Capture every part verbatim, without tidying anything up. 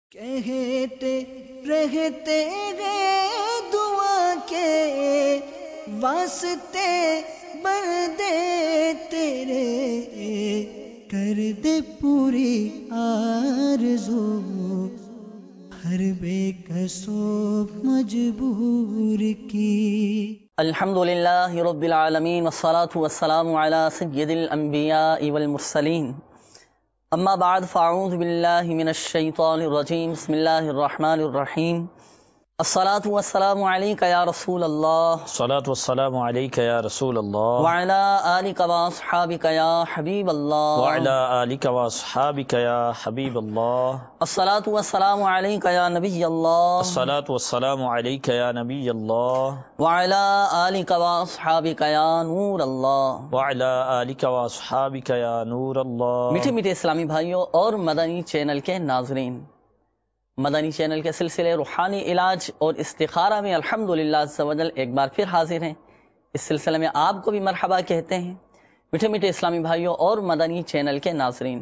کہتے رہتے گئے دعا کے واسطے بندے تیرے، کر دے پوری آرزو ہر بے کسو مجبور کی۔ الحمدللہ رب العالمین والصلاة والسلام علی سید الانبیاء والمرسلین، اما بعد فاعوذ باللہ من الشیطان الرجیم، بسم اللہ الرحمن الرحیم۔ الصلاة والسلام علیک یا رسول اللہ، الصلاة والسلام علیک یا رسول اللہ، وعلی آلک واصحابک یا حبیب اللہ، وعلی آلک واصحابک یا حبیب اللہ، الصلاة والسلام علیک یا نبی اللہ، الصلاة والسلام علیک یا نبی اللہ، وعلی آلک واصحابک یا نور اللہ، وعلی آلک واصحابک یا نور اللہ۔ میٹھے میٹھے اسلامی بھائیوں اور مدنی چینل کے ناظرین، مدنی چینل کے سلسلے روحانی علاج اور استخارہ میں الحمدللہ عز و جل ایک بار پھر حاضر ہیں۔ اس سلسلے میں آپ کو بھی مرحبا کہتے ہیں۔ میٹھے میٹھے اسلامی بھائیوں اور مدنی چینل کے ناظرین،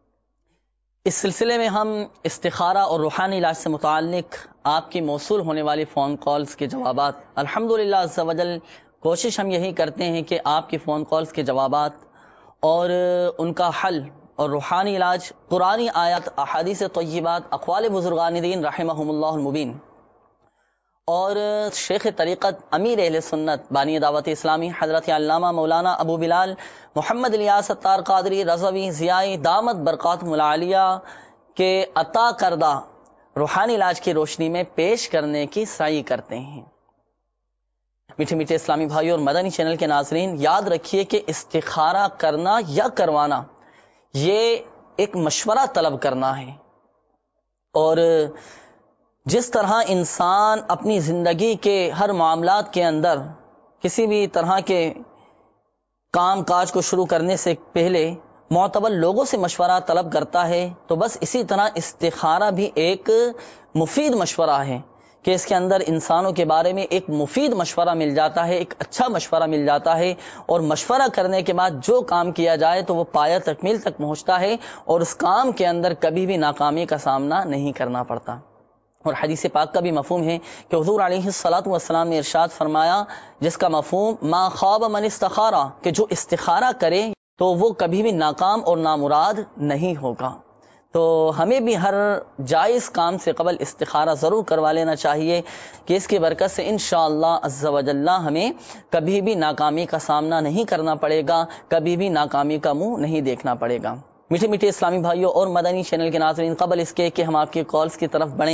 اس سلسلے میں ہم استخارہ اور روحانی علاج سے متعلق آپ کی موصول ہونے والی فون کالز کے جوابات، الحمدللہ عز و جل کوشش ہم یہی کرتے ہیں کہ آپ کی فون کالز کے جوابات اور ان کا حل اور روحانی علاج قرآنی آیات، احادیث طیبات، اقوال بزرگان دین رحمہم اللہ المبین اور شیخ طریقت امیر اہل سنت بانی دعوت اسلامی حضرت علامہ مولانا ابو بلال محمد الیاس ستار قادری رضوی ضیائی دامت برکاتہم العالیہ کے عطا کردہ روحانی علاج کی روشنی میں پیش کرنے کی سعی کرتے ہیں۔ میٹھے میٹھے اسلامی بھائیوں اور مدنی چینل کے ناظرین، یاد رکھیے کہ استخارہ کرنا یا کروانا یہ ایک مشورہ طلب کرنا ہے، اور جس طرح انسان اپنی زندگی کے ہر معاملات کے اندر کسی بھی طرح کے کام کاج کو شروع کرنے سے پہلے معتبر لوگوں سے مشورہ طلب کرتا ہے، تو بس اسی طرح استخارہ بھی ایک مفید مشورہ ہے کہ اس کے اندر انسانوں کے بارے میں ایک مفید مشورہ مل جاتا ہے، ایک اچھا مشورہ مل جاتا ہے، اور مشورہ کرنے کے بعد جو کام کیا جائے تو وہ پایہ تکمیل تک پہنچتا ہے اور اس کام کے اندر کبھی بھی ناکامی کا سامنا نہیں کرنا پڑتا۔ اور حدیث پاک کا بھی مفہوم ہے کہ حضور علیہ الصلاۃ والسلام نے ارشاد فرمایا، جس کا مفہوم ما خواب من استخارہ، کہ جو استخارہ کرے تو وہ کبھی بھی ناکام اور نامراد نہیں ہوگا۔ تو ہمیں بھی ہر جائز کام سے قبل استخارہ ضرور کروا لینا چاہیے کہ اس کی برکت سے انشاءاللہ عز و جل ہمیں کبھی بھی ناکامی کا سامنا نہیں کرنا پڑے گا، کبھی بھی ناکامی کا منہ نہیں دیکھنا پڑے گا۔ میٹھے میٹھے اسلامی بھائیوں اور مدنی چینل کے ناظرین، قبل اس کے کہ ہم آپ کی کالز کی طرف بڑھیں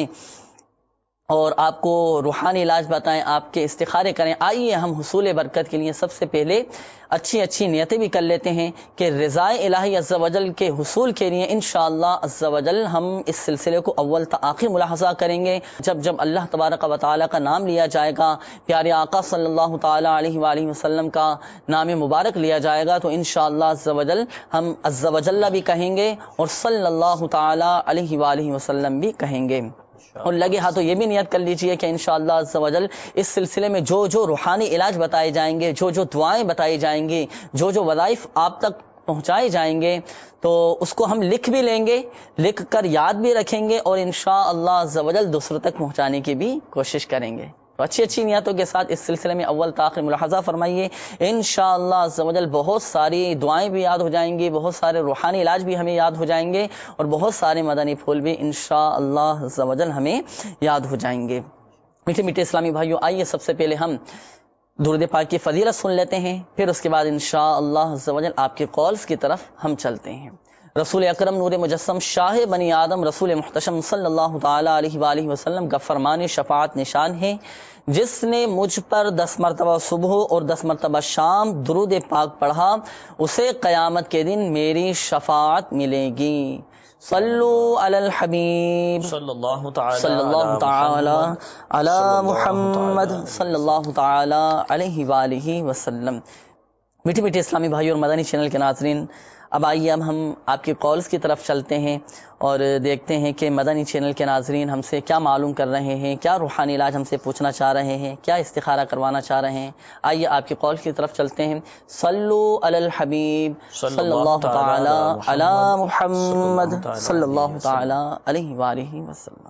اور آپ کو روحانی علاج بتائیں، آپ کے استخارے کریں، آئیے ہم حصول برکت کے لیے سب سے پہلے اچھی اچھی نیتیں بھی کر لیتے ہیں کہ رضائے الہی عز و جل کے حصول کے لیے انشاءاللہ عز و جل ہم اس سلسلے کو اول تا آخر ملاحظہ کریں گے۔ جب جب اللہ تبارک و تعالی کا نام لیا جائے گا، پیارے آقا صلی اللہ تعالی علیہ وآلہ وسلم کا نام مبارک لیا جائے گا، تو انشاءاللہ عز و جل ہم عز و جل بھی کہیں گے اور صلی اللہ تعالی علیہ وآلہ وسلم بھی کہیں گے۔ اور لگے ہاتھوں یہ بھی نیت کر لیجئے کہ انشاءاللہ عز و جل اس سلسلے میں جو جو روحانی علاج بتائے جائیں گے، جو جو دعائیں بتائی جائیں گی، جو جو وظائف آپ تک پہنچائے جائیں گے، تو اس کو ہم لکھ بھی لیں گے، لکھ کر یاد بھی رکھیں گے اور انشاءاللہ عز و جل دوسروں تک پہنچانے کی بھی کوشش کریں گے۔ تو اچھی اچھی نیتوں کے ساتھ اس سلسلے میں اول تاخیر ملاحظہ فرمائیے، انشاءاللہ عز و جل بہت ساری دعائیں بھی یاد ہو جائیں گی، بہت سارے روحانی علاج بھی ہمیں یاد ہو جائیں گے، اور بہت سارے مدنی پھول بھی انشاءاللہ عز و جل ہمیں یاد ہو جائیں گے۔ میٹھے میٹھے اسلامی بھائیوں، آئیے سب سے پہلے ہم درود پاک کی فضیلت سن لیتے ہیں، پھر اس کے بعد انشاءاللہ عز و جل آپ کے کالز کی طرف ہم چلتے ہیں۔ رسول اکرم نور مجسم شاہ بنی آدم رسول محتشم صلی اللہ تعالی علیہ وآلہ وسلم کا فرمان شفاعت نشان ہے، جس نے مجھ پر دس مرتبہ صبح اور دس مرتبہ شام درود پاک پڑھا، اسے قیامت کے دن میری شفاعت ملے گی۔ صلو علی الحبیب صلی اللہ تعالی صلی اللہ تعالی علی محمد صلی اللہ تعالی علیہ وآلہ وسلم۔ میٹھے میٹھے اسلامی بھائیوں اور مدنی چینل کے ناظرین، اب آئیے اب ہم آپ کی کالز کی طرف چلتے ہیں اور دیکھتے ہیں کہ مدنی چینل کے ناظرین ہم سے کیا معلوم کر رہے ہیں، کیا روحانی علاج ہم سے پوچھنا چاہ رہے ہیں، کیا استخارہ کروانا چاہ رہے ہیں. آئیے آپ کی کال کی طرف چلتے ہیں. صلو علی الحبیب صلی اللہ تعالی علی محمد صلی اللہ تعالی علیہ وآلہ وسلم.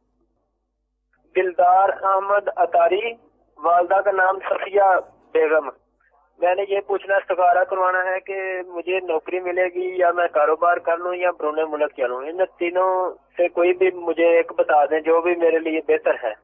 دلدار احمد اتاری، والدہ کا نام صفیہ بیگم. میں نے یہ پوچھنا استخارہ کروانا ہے کہ مجھے نوکری ملے گی یا میں کاروبار کر لوں یا بیرون ملک چلوں، ان تینوں سے کوئی بھی مجھے ایک بتا دیں جو بھی میرے لیے بہتر ہے.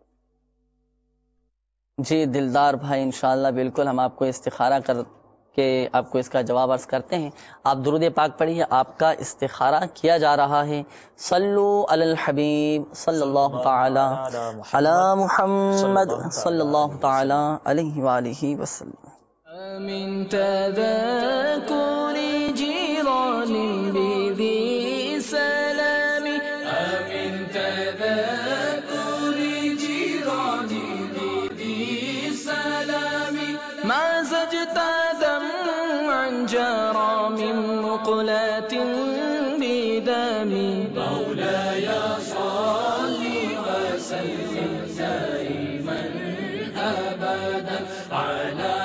جی دلدار بھائی، انشاءاللہ بالکل ہم آپ کو استخارہ کر کے آپ کو اس کا جواب عرض کرتے ہیں. آپ درود پاک پڑھیے، آپ کا استخارہ کیا جا رہا ہے. صلو علی الحبیب صلی اللہ تعالی علی محمد صلی اللہ تعالی علیہ وآلہ وسلم. من تذاكر جيران بذي سلام، من تذاكر جيران بذي سلام، ما زجت دمعا جرى من مقلة بدم. مولاي صل وسلم دائما أبدا على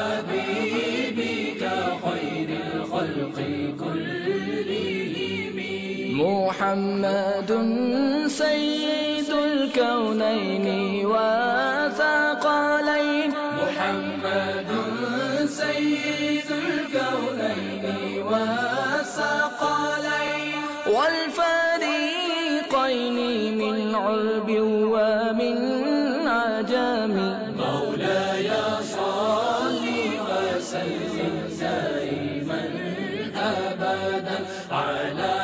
حبيبك خير الخلق كلهم. محمد سيد الكونين وثقلين، محمد سيد الكونين وثقلين والفريقين من عرب ومن عجم. مولاي صل وسلم دائما أبدا على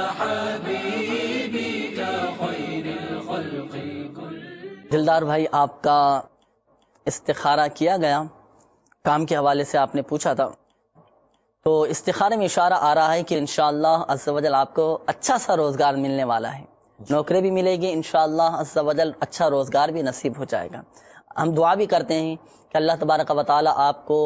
حبيبك خير الخلق كلهم. دلدار بھائی، آپ کا استخارہ کیا گیا، کام کے حوالے سے آپ نے پوچھا تھا، تو استخارے میں اشارہ آ رہا ہے کہ انشاءاللہ عز و جل آپ کو اچھا سا روزگار ملنے والا ہے، نوکری بھی ملے گی انشاءاللہ عز و جل، اچھا روزگار بھی نصیب ہو جائے گا. ہم دعا بھی کرتے ہیں کہ اللہ تبارک و تعالی آپ کو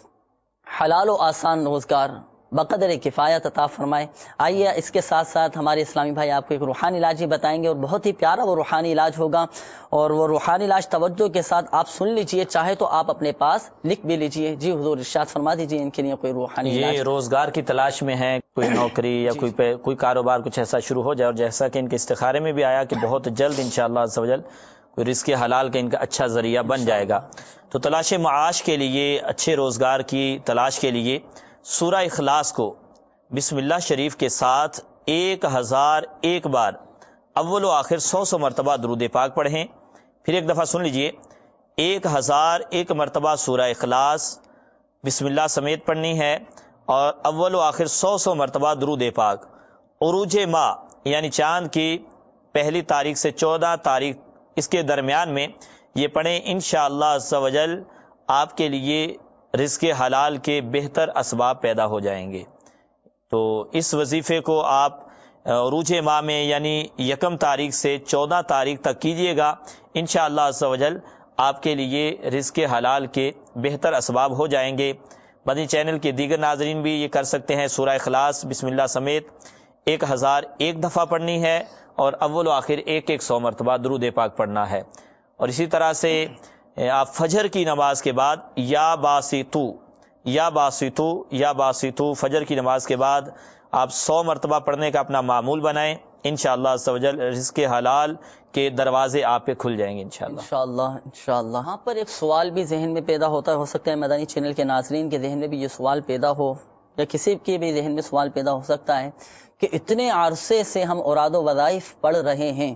حلال و آسان روزگار بقدر کفایت عطا فرمائے. آئیے اس کے ساتھ ساتھ ہمارے اسلامی بھائی آپ کو ایک روحانی علاج ہی بتائیں گے، اور بہت ہی پیارا وہ روحانی علاج ہوگا، اور وہ روحانی علاج توجہ کے ساتھ آپ سن لیجئے، چاہے تو آپ اپنے پاس لکھ بھی لیجئے. جی حضور ارشاد فرما دیجئے ان کے لیے کوئی روحانی علاج. یہ روزگار کی تلاش میں ہے، کوئی نوکری یا کوئی کوئی کاروبار کچھ ایسا شروع ہو جائے، اور جیسا کہ ان کے استخارے میں بھی آیا کہ بہت جلد انشاءاللہ عز و جل کوئی رزق حلال کا ان کا اچھا ذریعہ بن جائے گا. تو تلاش معاش کے لیے، اچھے روزگار کی تلاش کے لیے سورہ اخلاص کو بسم اللہ شریف کے ساتھ ایک ہزار ایک بار اول و آخر سو سو مرتبہ درود پاک پڑھیں. پھر ایک دفعہ سن لیجئے، ایک ہزار ایک مرتبہ سورہ اخلاص بسم اللہ سمیت پڑھنی ہے، اور اول و آخر سو سو مرتبہ درود پاک. عروج ماہ یعنی چاند کی پہلی تاریخ سے چودہ تاریخ اس کے درمیان میں یہ پڑھیں. انشاءاللہ عز و جل آپ کے لیے رزق حلال کے بہتر اسباب پیدا ہو جائیں گے. تو اس وظیفے کو آپ عروج ماہ میں یعنی یکم تاریخ سے چودہ تاریخ تک کیجئے گا. انشاءاللہ عز و جل آپ کے لیے رزق حلال کے بہتر اسباب ہو جائیں گے. مدنی چینل کے دیگر ناظرین بھی یہ کر سکتے ہیں. سورہ اخلاص بسم اللہ سمیت ایک ہزار ایک دفعہ پڑھنی ہے، اور اول و آخر ایک ایک سو مرتبہ درود پاک پڑھنا ہے. اور اسی طرح سے آپ فجر کی نماز کے بعد یا باسطو یا باسطو یا باسطو فجر کی نماز کے بعد آپ سو مرتبہ پڑھنے کا اپنا معمول بنائیں. انشاءاللہ عز و جل رزق حلال کے دروازے آپ پہ کھل جائیں گے انشاءاللہ. انشاءاللہ انشاءاللہ. ہاں پر ایک سوال بھی ذہن میں پیدا ہوتا ہے، ہو سکتا ہے مدنی چینل کے ناظرین کے ذہن میں بھی یہ سوال پیدا ہو، یا کسی کے بھی ذہن میں سوال پیدا ہو سکتا ہے کہ اتنے عرصے سے ہم اوراد و وظائف پڑھ رہے ہیں،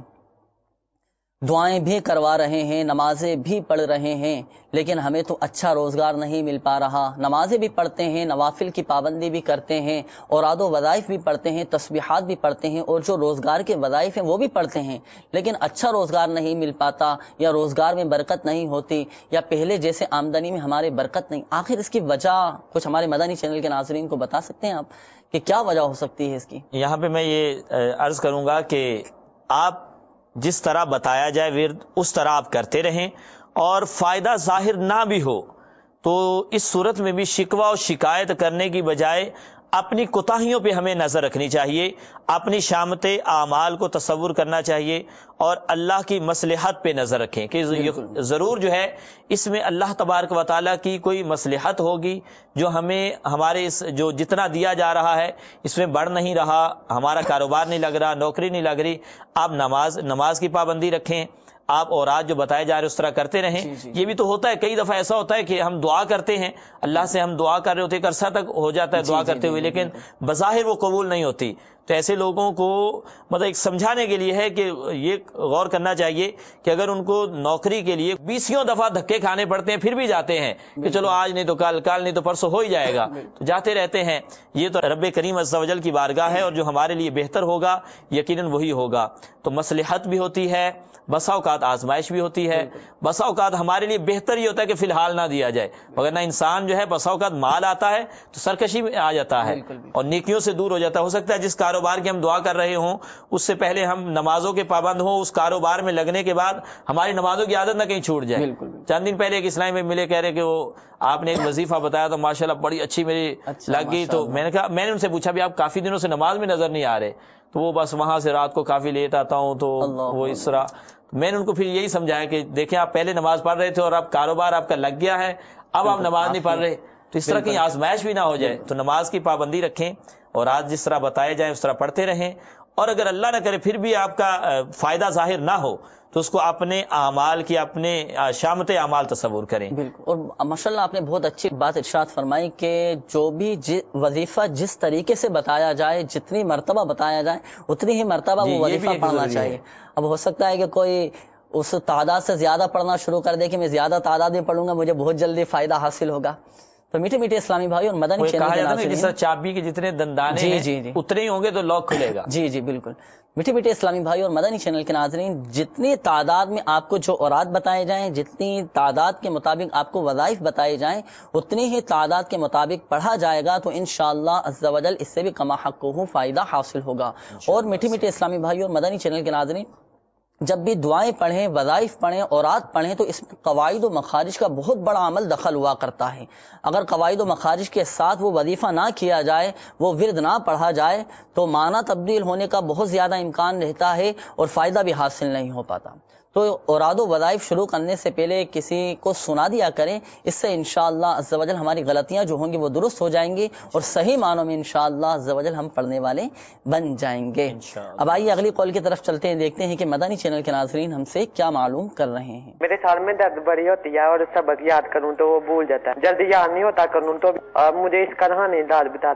دعائیں بھی کروا رہے ہیں، نمازیں بھی پڑھ رہے ہیں، لیکن ہمیں تو اچھا روزگار نہیں مل پا رہا. نمازیں بھی پڑھتے ہیں، نوافل کی پابندی بھی کرتے ہیں، اوراد و وظائف بھی پڑھتے ہیں، تسبیحات بھی پڑھتے ہیں، اور جو روزگار کے وظائف ہیں وہ بھی پڑھتے ہیں، لیکن اچھا روزگار نہیں مل پاتا، یا روزگار میں برکت نہیں ہوتی، یا پہلے جیسے آمدنی میں ہمارے برکت نہیں. آخر اس کی وجہ کچھ ہمارے مدنی چینل کے ناظرین کو بتا سکتے ہیں آپ کہ کیا وجہ ہو سکتی ہے اس کی؟ یہاں پہ میں یہ عرض کروں گا کہ آپ جس طرح بتایا جائے ورد اس طرح آپ کرتے رہیں، اور فائدہ ظاہر نہ بھی ہو تو اس صورت میں بھی شکوہ اور شکایت کرنے کی بجائے اپنی کوتاہیوں پہ ہمیں نظر رکھنی چاہیے، اپنی شامت اعمال کو تصور کرنا چاہیے اور اللہ کی مصلحت پہ نظر رکھیں کہ ضرور جو ہے اس میں اللہ تبارک و تعالیٰ کی کوئی مصلحت ہوگی، جو ہمیں ہمارے اس جو جتنا دیا جا رہا ہے اس میں بڑھ نہیں رہا، ہمارا کاروبار نہیں لگ رہا، نوکری نہیں لگ رہی۔ آپ نماز نماز کی پابندی رکھیں، آپ اوراد جو بتائے جا رہے اس طرح کرتے رہیں۔ جی جی یہ بھی تو ہوتا ہے، کئی دفعہ ایسا ہوتا ہے کہ ہم دعا کرتے ہیں، اللہ سے ہم دعا کر رہے ہوتے ہیں، ایک عرصہ تک ہو جاتا ہے دعا کرتے ہوئے، لیکن بظاہر وہ قبول نہیں ہوتی۔ تو ایسے لوگوں کو مطلب ایک سمجھانے کے لیے ہے کہ یہ غور کرنا چاہیے کہ اگر ان کو نوکری کے لیے بیسیوں دفعہ دھکے کھانے پڑتے ہیں پھر بھی جاتے ہیں کہ چلو آج نہیں تو کل، کل نہیں تو پرسوں ہو ہی جائے گا، تو جاتے رہتے ہیں۔ یہ تو رب کریم عز و جل کی بارگاہ ہے، اور جو ہمارے لیے بہتر ہوگا یقیناً وہی ہوگا۔ تو مصلحت بھی ہوتی ہے، بسا اوقات آزمائش بھی ہوتی ہے، بسا اوقات ہمارے لیے بہتر ہی ہوتا ہے کہ فی الحال نہ دیا جائے، مگر نہ انسان جو ہے بسا اوقات مال آتا ہے تو سرکشی میں آ جاتا ہے اور نیکیوں سے دور ہو جاتا ہے۔ ہو سکتا ہے جس کاروبار کی ہم دعا کر رہے ہوں اس سے پہلے ہم نمازوں کے پابند ہوں، اس کاروبار میں لگنے کے بعد ہماری نمازوں کی عادت نہ کہیں چھوٹ جائے۔ چند دن پہلے ایک اسلامی میں ملے، کہہ رہے کہ وہ آپ نے ایک وظیفہ بتایا تو ماشاءاللہ بڑی اچھی میری لگ گئی، تو میں نے کہا میں نے ان سے پوچھا بھی آپ کافی دنوں سے نماز میں نظر نہیں آ رہے، تو وہ بس وہاں سے رات کو کافی لیٹ آتا ہوں تو وہ اس طرح۔ میں نے ان کو پھر یہی سمجھایا کہ دیکھیں آپ پہلے نماز پڑھ رہے تھے اور اب کاروبار آپ کا لگ گیا ہے، اب آپ نماز نہیں پڑھ رہے، تو اس طرح کہیں آزمائش بھی نہ ہو جائے۔ تو نماز کی پابندی رکھیں اور آج جس طرح بتائے جائیں اس طرح پڑھتے رہیں، اور اگر اللہ نہ کرے پھر بھی آپ کا فائدہ ظاہر نہ ہو تو اس کو اپنے اعمال کی اپنے شامت اعمال تصور کریں۔ بالکل، اور ماشاءاللہ آپ نے بہت اچھی بات ارشاد فرمائی کہ جو بھی وظیفہ جس طریقے سے بتایا جائے، جتنی مرتبہ بتایا جائے اتنی ہی مرتبہ وہ وظیفہ پڑھنا چاہیے۔ اب ہو سکتا ہے کہ کوئی اس تعداد سے زیادہ پڑھنا شروع کر دے کہ میں زیادہ تعداد میں پڑھوں گا مجھے بہت جلدی فائدہ حاصل ہوگا۔ تو میٹھے میٹھے اسلامی بھائی اور مدنی چینل کے ناظرین، جس طرح چابی کے جتنے دندانے ہیں جی جی اتنے ہی ہوں گے تو لاک کھلے گا۔ جی جی بالکل۔ میٹھے میٹھے اسلامی بھائی اور مدنی چینل کے ناظرین، جتنی تعداد میں آپ کو جو اوراد بتائے جائیں، جتنی تعداد کے مطابق آپ کو وظائف بتائے جائیں، اتنی ہی تعداد کے مطابق پڑھا جائے گا تو انشاءاللہ عز و جل اس سے بھی کما حقہ فائدہ حاصل ہوگا۔ اور میٹھے میٹھے اسلامی بھائی اور مدنی چینل کے ناظرین، جب بھی دعائیں پڑھیں، وظائف پڑھیں، اوراد پڑھیں تو اس میں قواعد و مخارج کا بہت بڑا عمل دخل ہوا کرتا ہے۔ اگر قواعد و مخارج کے ساتھ وہ وظیفہ نہ کیا جائے، وہ ورد نہ پڑھا جائے تو معنی تبدیل ہونے کا بہت زیادہ امکان رہتا ہے اور فائدہ بھی حاصل نہیں ہو پاتا۔ تو اوراد و وظائف شروع کرنے سے پہلے کسی کو سنا دیا کریں، اس سے انشاءاللہ عز و جل ہماری غلطیاں جو ہوں گی وہ درست ہو جائیں گی اور صحیح معنوں میں انشاءاللہ عز و جل ہم پڑھنے والے بن جائیں گے۔ اب آئیے اگلی قول کی طرف چلتے ہیں، دیکھتے ہیں کہ مدنی چینل کے ناظرین ہم سے کیا معلوم کر رہے ہیں۔ میرے سال میں درد بڑی ہوتی ہے اور سبق یاد کروں تو وہ بھول جاتا ہے، جلدی یاد نہیں ہوتا کروں تو مجھے اس کا رہنے علاج بتا۔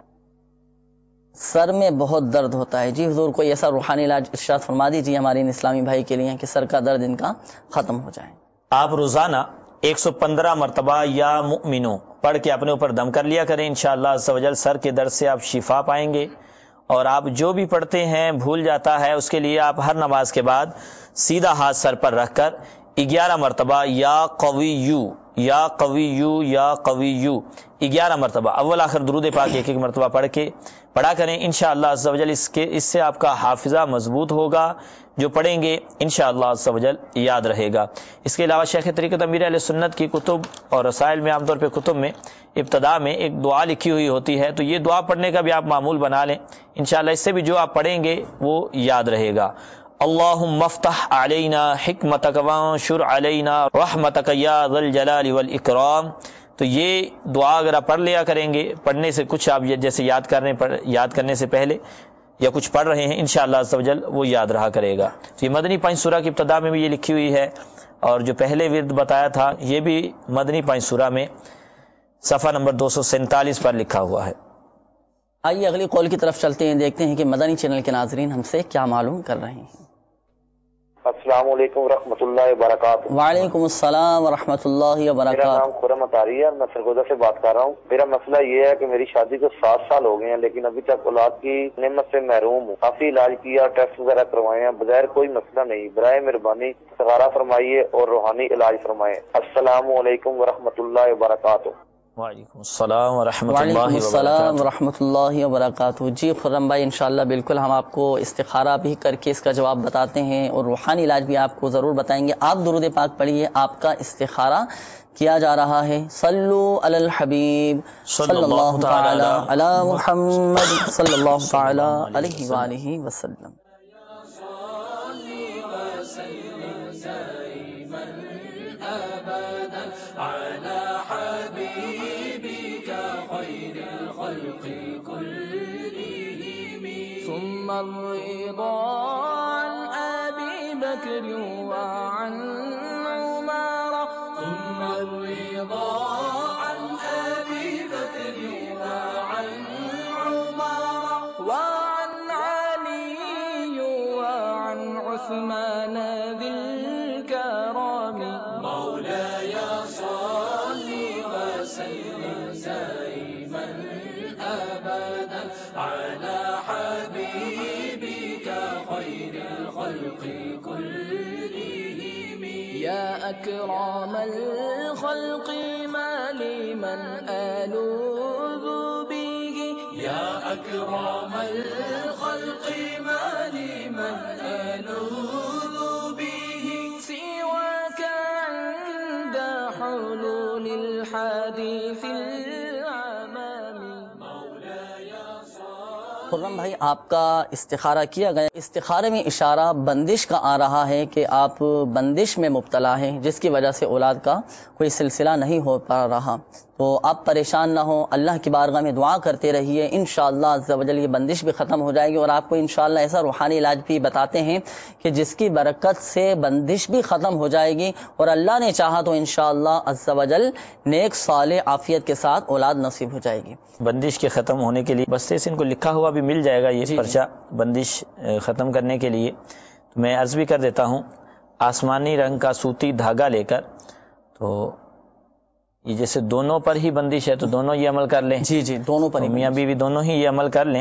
سر میں بہت درد ہوتا ہے، جی حضور کوئی ایسا روحانی علاج ارشاد فرما دیجیے ہمارے ان اسلامی بھائی کے لیے کہ سر کا درد ان کا ختم ہو جائے۔ آپ روزانہ ایک سو پندرہ مرتبہ یا مؤمنوں پڑھ کے اپنے اوپر دم کر لیا کریں، انشاءاللہ عز و جل سر کے درد سے آپ شفا پائیں گے۔ اور آپ جو بھی پڑھتے ہیں بھول جاتا ہے، اس کے لیے آپ ہر نماز کے بعد سیدھا ہاتھ سر پر رکھ کر گیارہ مرتبہ یا قویو یا قویو یا قویو گیارہ مرتبہ اول آخر درود پاک ایک ایک مرتبہ پڑھ کے پڑھا کریں، انشاءاللہ عز و جل اس کے اس سے آپ کا حافظہ مضبوط ہوگا، جو پڑھیں گے انشاءاللہ عز و جل یاد رہے گا۔ اس کے علاوہ شیخ طریقت امیر اہل سنت کی کتب اور رسائل میں عام طور پہ کتب میں ابتدا میں ایک دعا لکھی ہوئی ہوتی ہے، تو یہ دعا پڑھنے کا بھی آپ معمول بنا لیں، انشاءاللہ اس سے بھی جو آپ پڑھیں گے وہ یاد رہے گا۔ اللہم افتح علینا حکمتک وانشر علینا رحمتک یا ذا الجلال والاکرام۔ تو یہ دعا اگر آپ پڑھ لیا کریں گے، پڑھنے سے کچھ آپ جیسے یاد کرنے یاد کرنے سے پہلے یا کچھ پڑھ رہے ہیں انشاءاللہ عز و جل وہ یاد رہا کرے گا۔ تو یہ مدنی پانچ سورہ کی ابتدا میں بھی یہ لکھی ہوئی ہے، اور جو پہلے ورد بتایا تھا یہ بھی مدنی پانچ سورہ میں صفحہ نمبر دو سو سینتالیس پر لکھا ہوا ہے۔ آئیے اگلی قول کی طرف چلتے ہیں، دیکھتے ہیں کہ مدنی چینل کے ناظرین ہم سے کیا معلوم کر رہے ہیں۔ السلام علیکم ورحمۃ اللہ وبرکاتہ۔ وعلیکم السلام ورحمۃ اللہ میرا وبرکاتہ۔ نام خرم اطاری ہے، میں سرگودا سے بات کر رہا ہوں۔ میرا مسئلہ یہ ہے کہ میری شادی کو سات سال ہو گئے ہیں لیکن ابھی تک اولاد کی نعمت سے محروم ہوں۔ کافی علاج کیا، ٹیسٹ وغیرہ کروائے ہیں، بغیر کوئی مسئلہ نہیں۔ برائے مہربانی استخارہ فرمائیے اور روحانی علاج فرمائیں۔ السلام علیکم ورحمۃ اللہ وبرکاتہ۔ وعلیکم السلام ورحمۃ اللہ وعلیکم السلام وبرکاتہ۔ ورحمۃ اللہ وبرکاتہ۔ جی خرم بھائی انشاءاللہ بالکل ہم آپ کو استخارہ بھی کر کے اس کا جواب بتاتے ہیں اور روحانی علاج بھی آپ کو ضرور بتائیں گے۔ آپ درود پاک پڑھیے، آپ کا استخارہ کیا جا رہا ہے۔ صلو علی الحبیب صلی اللہ تعالی علی محمد صلی اللہ تعالی علیہ وآلہ وسلم۔ ثم الرضا عن أبي بكر وعن عمر ثم الرضا عن أبي بكر وعن عمر وعن علي وعن عثمان ذي الكرم مولاي صل وسلم دائما أبدا على حبيبك خير الخلق كلهم يا أكرم الخلق ما لمن ألوذ به يا أكرم الخلق ما لمن ألوذ به سواك عند حلول الحديث خرم بھائی آپ کا استخارہ کیا گیا، استخارے میں اشارہ بندش کا آ رہا ہے کہ آپ بندش میں مبتلا ہیں جس کی وجہ سے اولاد کا کوئی سلسلہ نہیں ہو پا رہا، تو آپ پریشان نہ ہوں، اللہ کی بارگاہ میں دعا کرتے رہیے، انشاءاللہ عز و جل یہ بندش بھی ختم ہو جائے گی اور آپ کو انشاءاللہ ایسا روحانی علاج بھی بتاتے ہیں کہ جس کی برکت سے بندش بھی ختم ہو جائے گی اور اللہ نے چاہا تو انشاءاللہ عز و جل نیک صالح عافیت کے ساتھ اولاد نصیب ہو جائے گی۔ بندش کے ختم ہونے کے لیے بستے سے ان کو لکھا ہوا بھی مل جائے گا یہ جی پرچہ بندش ختم کرنے کے لیے۔ تو میں عرض بھی کر دیتا ہوں، آسمانی رنگ کا سوتی دھاگا لے کر، تو یہ جیسے دونوں پر ہی بندش ہے تو دونوں یہ عمل کر لیں، جی جی دونوں پر ہی میاں بیوی دونوں ہی یہ عمل کر لیں۔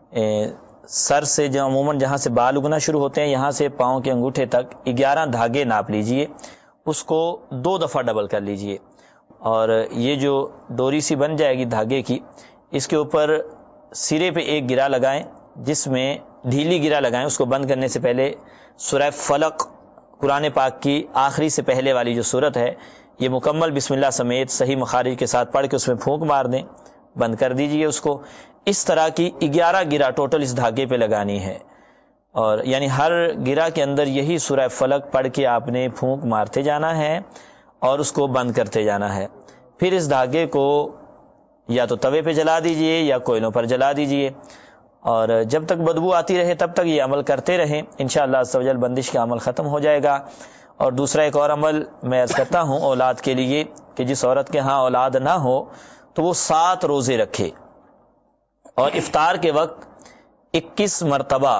سر سے جو عموماً جہاں سے بال اگنا شروع ہوتے ہیں یہاں سے پاؤں کے انگوٹھے تک گیارہ دھاگے ناپ لیجئے، اس کو دو دفعہ ڈبل کر لیجئے، اور یہ جو ڈوری سی بن جائے گی دھاگے کی، اس کے اوپر سرے پہ ایک گرہ لگائیں، جس میں ڈھیلی گرہ لگائیں، اس کو بند کرنے سے پہلے سورہ فلق قرآن پاک کی آخری سے پہلے والی جو سورت ہے یہ مکمل بسم اللہ سمیت صحیح مخارج کے ساتھ پڑھ کے اس میں پھونک مار دیں، بند کر دیجئے اس کو۔ اس طرح کی گیارہ گرہ ٹوٹل اس دھاگے پہ لگانی ہے، اور یعنی ہر گرہ کے اندر یہی سورہ فلق پڑھ کے آپ نے پھونک مارتے جانا ہے اور اس کو بند کرتے جانا ہے۔ پھر اس دھاگے کو یا تو توے پہ جلا دیجئے یا کوئلوں پر جلا دیجئے، اور جب تک بدبو آتی رہے تب تک یہ عمل کرتے رہیں، انشاءاللہ عز و جل بندش کا عمل ختم ہو جائے گا۔ اور دوسرا ایک اور عمل میں عرض کرتا ہوں اولاد کے لیے کہ جس عورت کے ہاں اولاد نہ ہو تو وہ سات روزے رکھے، اور افطار کے وقت اکیس مرتبہ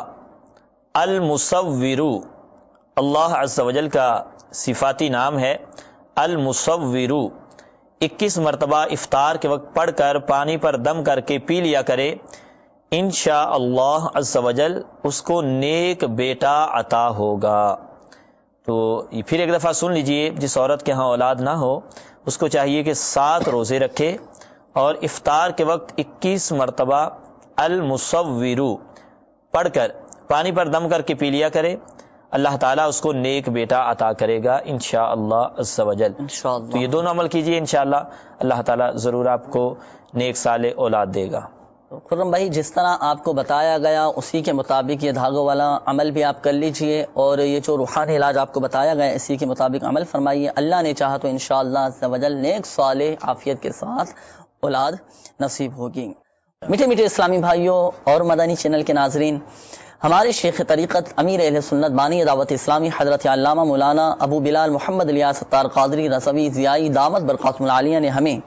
المصور، اللہ عز و جل کا صفاتی نام ہے المصور، اکیس مرتبہ افطار کے وقت پڑھ کر پانی پر دم کر کے پی لیا کرے، انشاءاللہ عز و جل اس کو نیک بیٹا عطا ہوگا۔ تو پھر ایک دفعہ سن لیجئے، جس عورت کے ہاں اولاد نہ ہو اس کو چاہیے کہ سات روزے رکھے اور افطار کے وقت اکیس مرتبہ المصور پڑھ کر پانی پر دم کر کے پی لیا کرے، اللہ تعالیٰ اس کو نیک بیٹا عطا کرے گا انشاءاللہ عز و جل۔ انشاءاللہ تو یہ دونوں عمل کیجئے، انشاءاللہ اللہ تعالیٰ ضرور آپ کو نیک صالح اولاد دے گا۔ خرم بھائی جس طرح آپ کو بتایا گیا اسی کے مطابق یہ دھاگوں والا عمل بھی آپ کر لیجئے، اور یہ جو روحانی علاج آپ کو بتایا گیا اسی کے مطابق عمل فرمائیے، اللہ نے چاہا تو انشاءاللہ عز و جل نیک صالح عافیت کے ساتھ اولاد نصیب ہوگی۔ میٹھے میٹھے اسلامی بھائیوں اور مدنی چینل کے ناظرین، ہمارے شیخ طریقت امیر اہل سنت بانی دعوت اسلامی حضرت علامہ مولانا ابو بلال محمد الیاس ستار قادری رضوی ضیائی دامت برکاتہم العالیہ نے ہمیں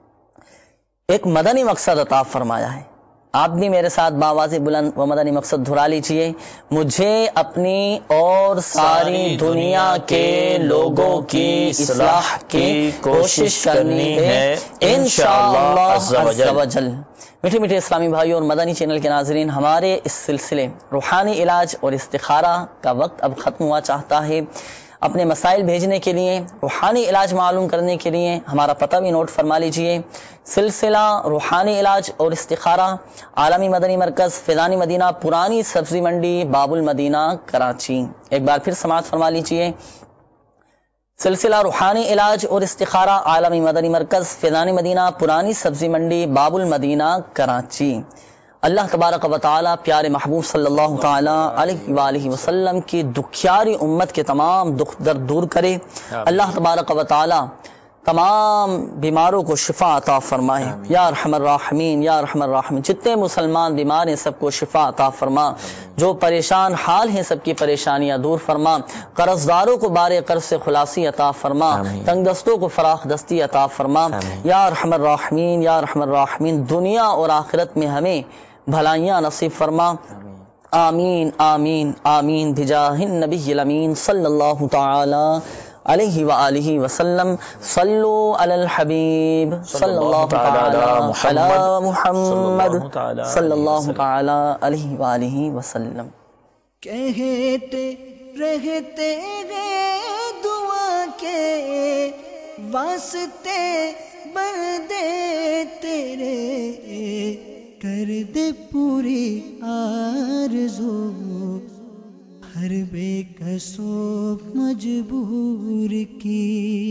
ایک مدنی مقصد عطا فرمایا ہے۔ آپ بھی میرے ساتھ باواز بلند و مدنی مقصد دہرا لیجئے، مجھے اپنی اور ساری دنیا کے لوگوں کی اصلاح کی کوشش کرنی ہے انشاءاللہ عز و جل۔ میٹھے میٹھے اسلامی بھائیوں اور مدنی چینل کے ناظرین، ہمارے اس سلسلے روحانی علاج اور استخارہ کا وقت اب ختم ہوا چاہتا ہے۔ اپنے مسائل بھیجنے کے لیے، روحانی علاج معلوم کرنے کے لیے ہمارا پتہ بھی نوٹ فرما لیجئے۔ سلسلہ روحانی علاج اور استخارہ، عالمی مدنی مرکز، فیضانی مدینہ، پرانی سبزی منڈی، باب المدینہ، کراچی۔ ایک بار پھر سماعت فرما لیجئے۔ سلسلہ روحانی علاج اور استخارہ، عالمی مدنی مرکز، فیضانی مدینہ، پرانی سبزی منڈی، باب المدینہ، کراچی۔ اللہ تبارک و تعالی پیارے محبوب صلی اللہ تعالی علیہ وآلہ وسلم کی دکھیاری امت کے تمام دکھ درد دور کرے۔ اللہ تبارک و تعالی تمام بیماروں کو شفا عطا فرمائے۔ یا ارحم الراحمین، یا ارحم الراحمین۔ جتنے مسلمان بیمار ہیں سب کو شفا عطا فرما، جو پریشان حال ہیں سب کی پریشانیاں دور فرما، قرض داروں کو بارے قرض سے خلاصی عطا فرما، تنگ دستوں کو فراخ دستی عطا فرما۔ یا ارحم الراحمین، یا ارحم الراحمین۔ دنیا اور آخرت میں ہمیں بھلائیاں نصیب فرما۔ آمین آمین آمین بجاہ النبی الامین صلی اللہ تعالی علیہ وآلہ وسلم۔ صلو علی الحبیب صلی اللہ تعالی علی محمد صلی اللہ تعالی علیہ وآلہ وسلم۔ کہتے رہتے گئے دعا کے واسطے بندے تیرے، کر دے پوری آرزو ہر بے کسو مجبور کی۔